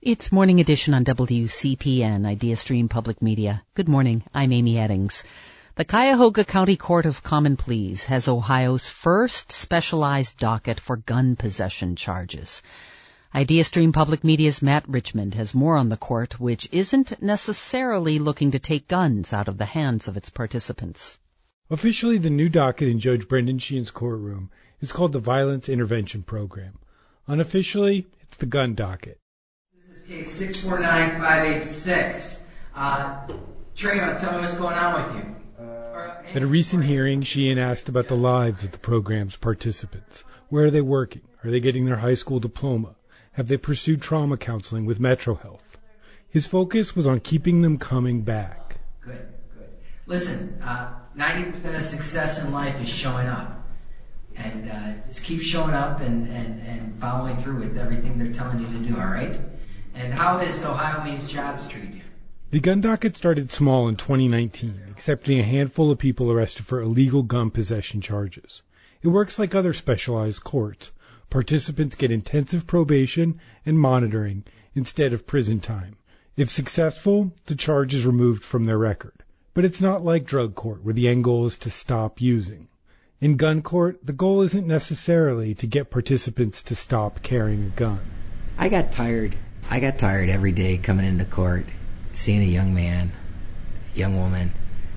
It's Morning Edition on WCPN, Idea Stream Public Media. Good morning, I'm Amy Eddings. The Cuyahoga County Court of Common Pleas has Ohio's first specialized docket for gun possession charges. Idea Stream Public Media's Matt Richmond has more on the court, which isn't necessarily looking to take guns out of the hands of its participants. Officially, the new docket in Judge Brendan Sheehan's courtroom is called the Violence Intervention Program. Unofficially, it's the gun docket. Case 649586. Trayvon, tell me what's going on with you. At a recent hearing, Sheehan asked about the lives of the program's participants. Where are they working? Are they getting their high school diploma? Have they pursued trauma counseling with Metro Health? His focus was on keeping them coming back. Good. Listen, 90% of success in life is showing up. And just keep showing up and following through with everything they're telling you to do, all right? And how is Ohio Means Jobs treat you? The gun docket started small in 2019, accepting a handful of people arrested for illegal gun possession charges. It works like other specialized courts. Participants get intensive probation and monitoring instead of prison time. If successful, the charge is removed from their record. But it's not like drug court, where the end goal is to stop using. In gun court, the goal isn't necessarily to get participants to stop carrying a gun. I got tired every day coming into court, seeing a young man, young woman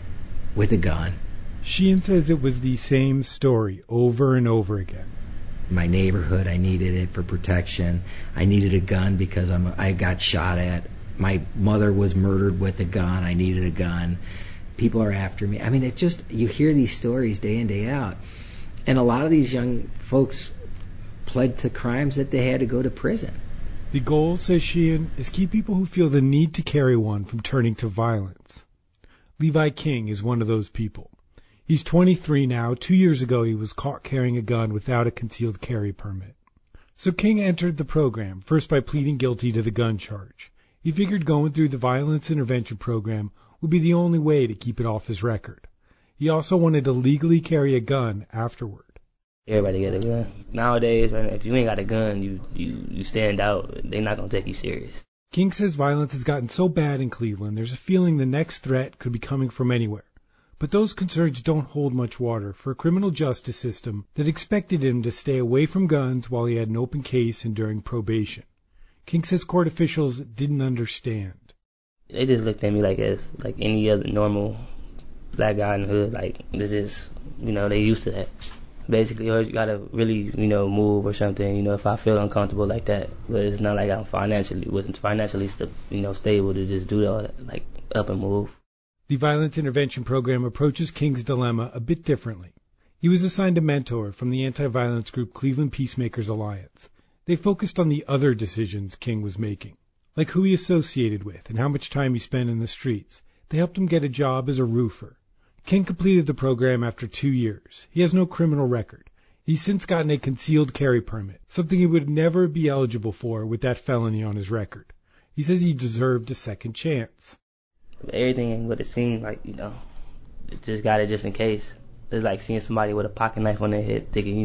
with a gun. Sheehan says it was the same story over and over again. My neighborhood, I needed it for protection. I needed a gun because I got shot at. My mother was murdered with a gun. I needed a gun. People are after me. I mean, you hear these stories day in, day out. And a lot of these young folks pled to crimes that they had to go to prison. The goal, says Sheehan, is keep people who feel the need to carry one from turning to violence. Levi King is one of those people. He's 23 now. 2 years ago, he was caught carrying a gun without a concealed carry permit. So King entered the program, first by pleading guilty to the gun charge. He figured going through the Violence Intervention Program would be the only way to keep it off his record. He also wanted to legally carry a gun afterward. Everybody get a gun. Nowadays, if you ain't got a gun, you stand out. They're not going to take you serious. King says violence has gotten so bad in Cleveland, there's a feeling the next threat could be coming from anywhere. But those concerns don't hold much water for a criminal justice system that expected him to stay away from guns while he had an open case and during probation. King says court officials didn't understand. They just looked at me like any other normal black guy in the hood. Like, this is, they used to that. Basically, you gotta really, move or something, if I feel uncomfortable like that. But it's not like I wasn't financially stable to just do all that, like, up and move. The Violence Intervention Program approaches King's dilemma a bit differently. He was assigned a mentor from the anti-violence group Cleveland Peacemakers Alliance. They focused on the other decisions King was making, like who he associated with and how much time he spent in the streets. They helped him get a job as a roofer. King completed the program after 2 years. He has no criminal record. He's since gotten a concealed carry permit, something he would never be eligible for with that felony on his record. He says he deserved a second chance. Everything ain't what it seemed like, it just got it just in case. It's like seeing somebody with a pocket knife on their head, thinking,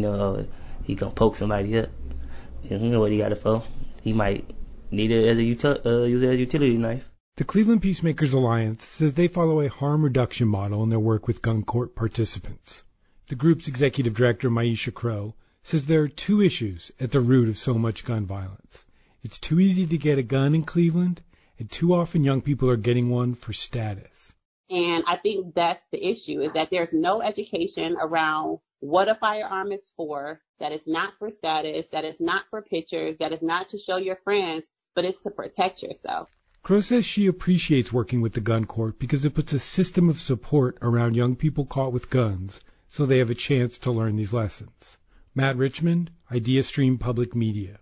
he gonna poke somebody up. You know what he got it for. He might need it as use it as a utility knife. The Cleveland Peacemakers Alliance says they follow a harm reduction model in their work with gun court participants. The group's executive director, Maisha Crow, says there are two issues at the root of so much gun violence. It's too easy to get a gun in Cleveland, and too often young people are getting one for status. And I think that's the issue, is that there's no education around what a firearm is for, that it's not for status, that it's not for pictures, that it's not to show your friends, but it's to protect yourself. Crow says she appreciates working with the gun court because it puts a system of support around young people caught with guns so they have a chance to learn these lessons. Matt Richmond, Idea Stream Public Media.